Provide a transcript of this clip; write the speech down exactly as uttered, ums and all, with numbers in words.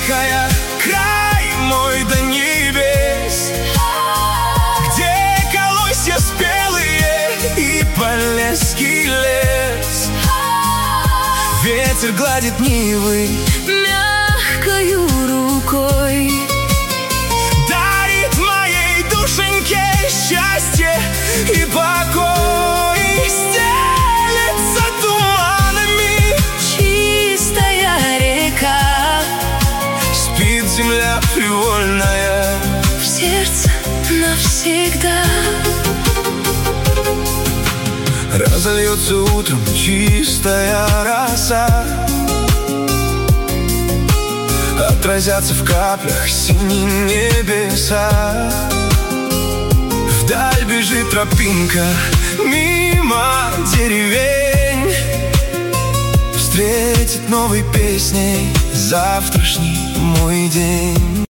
далекая, край мой до небес, где колосья спелые и полесский лес. Ветер гладит нивы мягкою рукой, дарит моей душеньке счастье и покой. Стелется туманами чистая река, спит земля привольная, в сердце навсегда. Разольется утром чистая роса, отразятся в каплях синие небеса. Вдаль бежит тропинка мимо деревень, встретит новой песней завтрашний мой день.